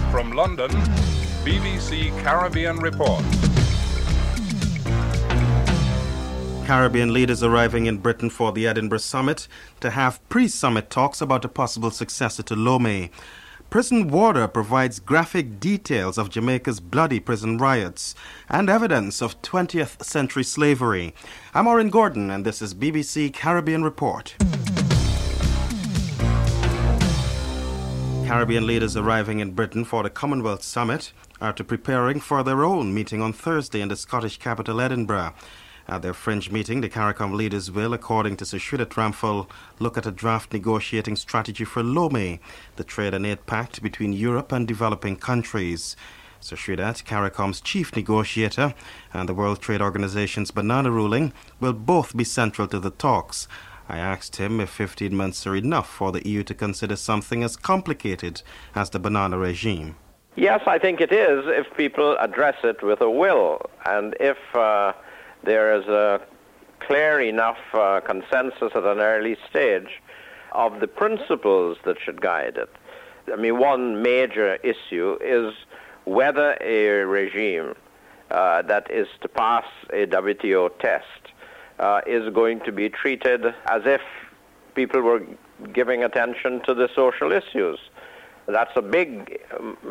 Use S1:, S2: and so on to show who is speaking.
S1: From London, BBC Caribbean Report.
S2: Caribbean leaders arriving in Britain for the Edinburgh Summit to have pre-summit talks about a possible successor to Lomé. Prison Warder provides graphic details of Jamaica's bloody prison riots and evidence of 20th century slavery. I'm Maureen Gordon, and this is BBC Caribbean Report. Caribbean leaders arriving in Britain for the Commonwealth Summit are preparing for their own meeting on Thursday in the Scottish capital, Edinburgh. At their fringe meeting, the CARICOM leaders will, according to Sir Shrida Ramphal, look at a draft negotiating strategy for Lomé, the trade and aid pact between Europe and developing countries. Sir Shrida, CARICOM's chief negotiator, and the World Trade Organization's banana ruling will both be central to the talks. I asked him if 15 months are enough for the EU to consider something as complicated as the banana regime.
S3: Yes, I think it is if people address it with a will, and if there is a clear enough consensus at an early stage of the principles that should guide it. I mean, one major issue is whether a regime that is to pass a WTO test is going to be treated as if people were giving attention to the social issues. That's a big